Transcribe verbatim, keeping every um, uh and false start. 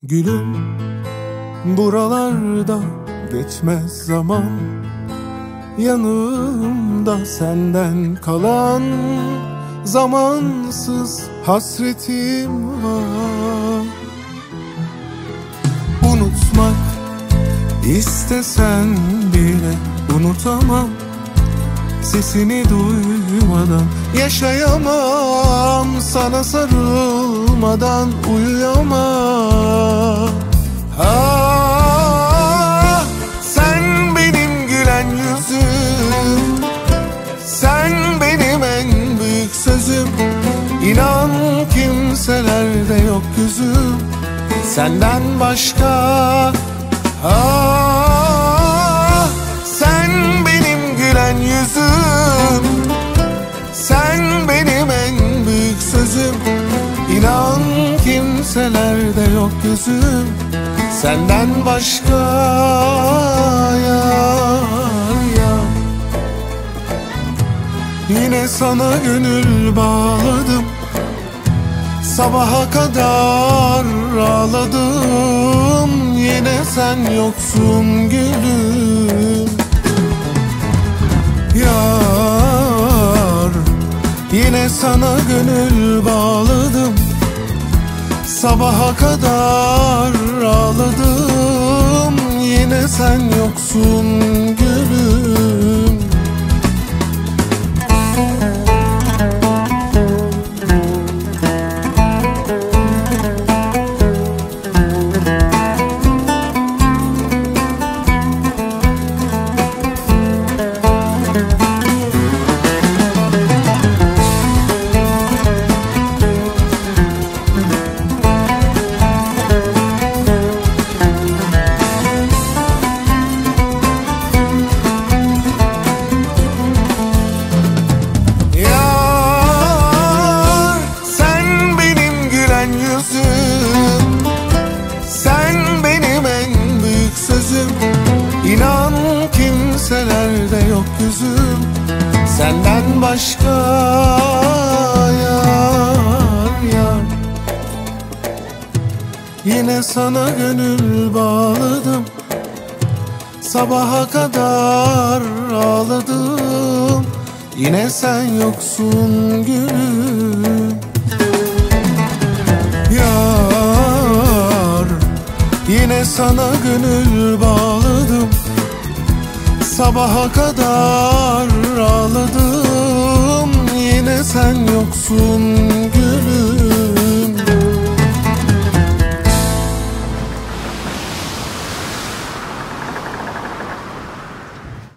Gülüm, buralarda geçmez zaman, yanımda senden kalan zamansız hasretim var. Unutmak istesen bile unutamam, sesini duymadan yaşayamam, sana sarılmadan uyuyamam. Ah, sen benim gülen yüzüm, sen benim en büyük sözüm. İnan kimselerde yok yüzüm senden başka. Ah, sen benim gülen yüzüm, sen benim en büyük sözüm. İnan kimselerde yok gözüm senden başka. Yar yar, yine sana gönül bağladım, sabaha kadar ağladım. Yine sen yoksun gülüm. Yar, yine sana gönül bağladım, sabaha kadar ağladım. Yine sen yoksun gülüm. İnan kimselerde yok yüzüm senden başka. Yar yar, yine sana gönül bağladım, sabaha kadar ağladım. Yine sen yoksun gülüm. Yar, yine sana gönül bağladım, sabaha kadar ağladım. Yine sen yoksun gülüm.